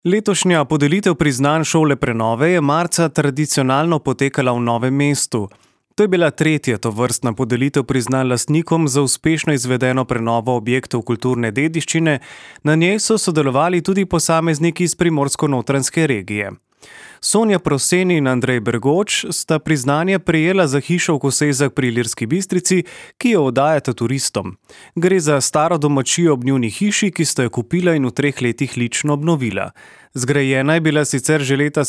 Letošnja podelitev priznanj šole prenove je marca tradicionalno potekala v Novem mestu. To je bila tretja tovrstna podelitev priznanj lastnikom za uspešno izvedeno prenovo objektov kulturne dediščine, na njej so sodelovali tudi posamezniki iz Primorsko-notranjske regije. Sonja Prosen in Andrej Bergoč sta priznanje prejela za hišo v Kosezah pri Ilirski Bistrici, ki jo oddajata turistom. Gre za staro domačijo ob njuni hiši, ki sta jo kupila in v 3 letih lično obnovila. Zgrajena je bila sicer že leta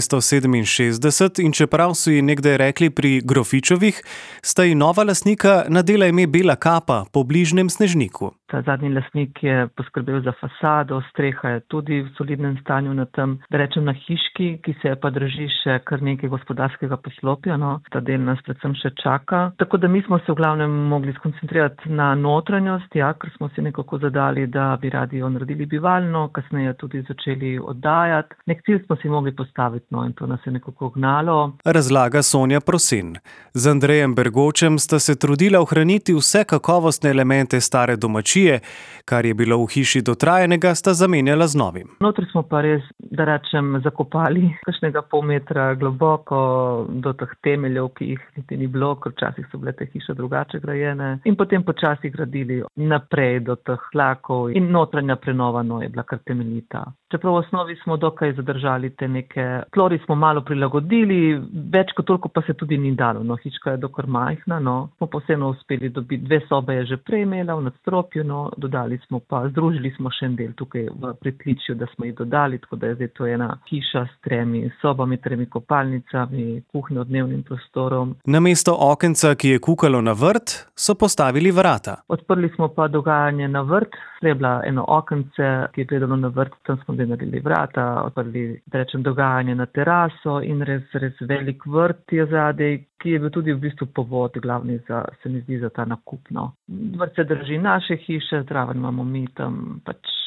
1767 in čeprav so ji nekdaj rekli pri Grofičovih, sta ji nova lastnika nadela ime Bela kapa po bližnjem Snežniku. Ta zadnji lastnik je poskrbel za fasado, streha je tudi v solidnem stanju na tem, da rečem na hiški, ki se pa drži še kar nekaj gospodarskega poslopja, ta del nas predvsem še čaka. Tako da mi smo se v glavnem mogli skoncentrirati na notranjost, ker smo si nekako zadali, da bi radi jo naredili bivalno, kasneje tudi začeli oddajati. Nek cilj smo si mogli postaviti, in to nas je nekako gnalo. Razlaga Sonja Prosen. Z Andrejem Bergočem sta se trudila ohraniti vse kakovostne elemente stare domačije, kar je bilo v hiši dotrajanega, sta zamenjala z novim. Notri smo pa res, da rečem, zakopali kakšnega pol metra globoko do teh temeljev, ki jih niti ni bilo, ker včasih so bile te hiše drugače grajene, in potem počasi gradili naprej do teh tlakov in notranja prenova je bila kar temeljita. Čeprav v osnovi smo dokaj zadržali te neke tlori, smo malo prilagodili, več kot toliko pa se tudi ni dalo. Hička je dokaj majhna, smo pa vseeno uspeli dobiti 2 sobe je že prej imela v nadstropju, dodali smo pa, združili smo še en del tukaj v pritličju, da smo jih dodali, tako da je zdaj to ena hiša s 3 sobami, 3 kopalnicami, kuhnjo, dnevnim prostorom. Namesto okenca, ki je kukalo na vrt, so postavili vrata. Odprli smo pa dogajanje na vrt, je bila eno okence, ki je gledalo na vrt, tam smo naredili vrata, odprli, da rečem, dogajanje na teraso in res velik vrt je zadej, ki je bil tudi v bistvu povod glavni za, se mi zdi, za ta nakup. Vrt se drži naše hiše, zraven imamo mi tam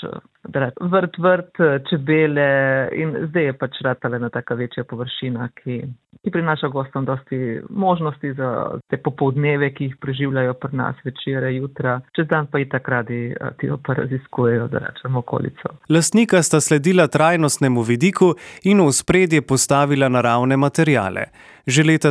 vrt, čebele in zdaj je ratala ena taka večja površina, ki prinaša gostom dosti možnosti za te popoldneve, ki jih preživljajo pri nas večere, jutra, čez dan pa itak radi ti jo pa raziskujejo, da rečem, okolico. Lastnika sta sledila trajnostnemu vidiku in v ospredje postavila naravne materiale. Že leta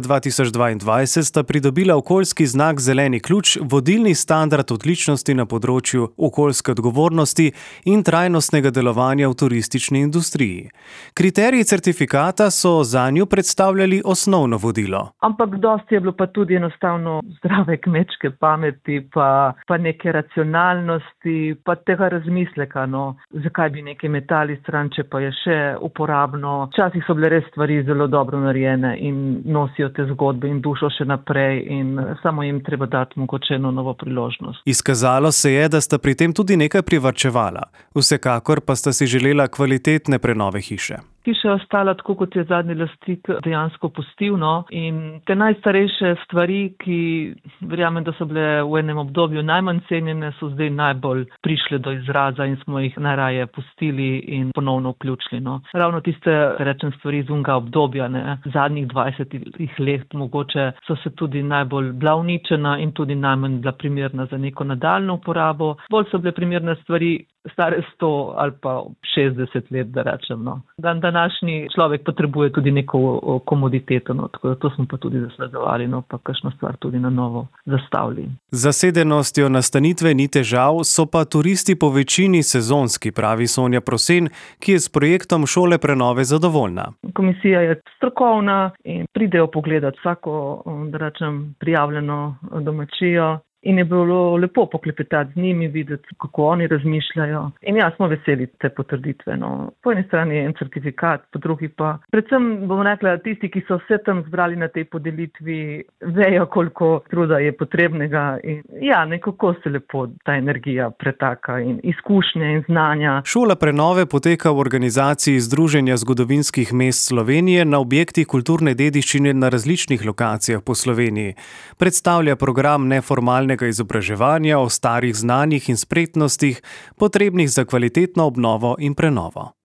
2022 sta pridobila okoljski znak Zeleni ključ, vodilni standard odličnosti na področju okoljske odgovornosti in trajnostnega delovanja v turistični industriji. Kriteriji certifikata so zanju predstavljali osnovno vodilo. Ampak dosti je bilo pa tudi enostavno zdrave kmečke pameti, pa neke racionalnosti, pa tega razmisleka, zakaj bi nekaj metali stran, če pa je še uporabno. Včasih so bile res stvari zelo dobro narejene in nosijo te zgodbe in dušo še naprej in samo jim treba dati mogoče eno novo priložnost. Izkazalo se je, da sta pri tem tudi nekaj privarčevala. Vsekakor pa sta si želela kvalitetne prenove hiše. Hiša je ostala tako, kot je zadnji lastnik dejansko pustil, in te najstarejše stvari, ki verjamem, da so bile v enem obdobju najmanj cenjene, so zdaj najbolj prišle do izraza in smo jih najraje pustili in ponovno vključili. Ravno tiste, rečem, stvari iz unga obdobja, zadnjih 20 let mogoče so se tudi najbolj bila uničena in tudi najmanj bila primerna za neko nadaljno uporabo. Bolj so bile primerne stvari stare 100 ali pa 60 let, da rečem. Današnji človek potrebuje tudi neko komoditeto, tako da to smo pa tudi zasledovali, pa kakšno stvar tudi na novo zastavili. Zasedenostjo nastanitve ni težav, so pa turisti po večini sezonski, pravi Sonja Prosen, ki je s projektom šole prenove zadovoljna. Komisija je strokovna in pridejo pogledati vsako, da rečem, prijavljeno domačijo. In je bilo lepo poklepetati z njimi, videti, kako oni razmišljajo. In smo veseli te potrditve. Po eni strani je en certifikat, po drugi pa. Predvsem, bom rekla, tisti, ki so vse tam zbrali na tej podelitvi, vejo, koliko truda je potrebnega. In nekako se lepo ta energija pretaka in izkušnje in znanja. Šola prenove poteka v organizaciji Združenja zgodovinskih mest Slovenije na objektih kulturne dediščine na različnih lokacijah po Sloveniji. Predstavlja program neformalne izobraževanja o starih znanjih in spretnostih, potrebnih za kvalitetno obnovo in prenovo.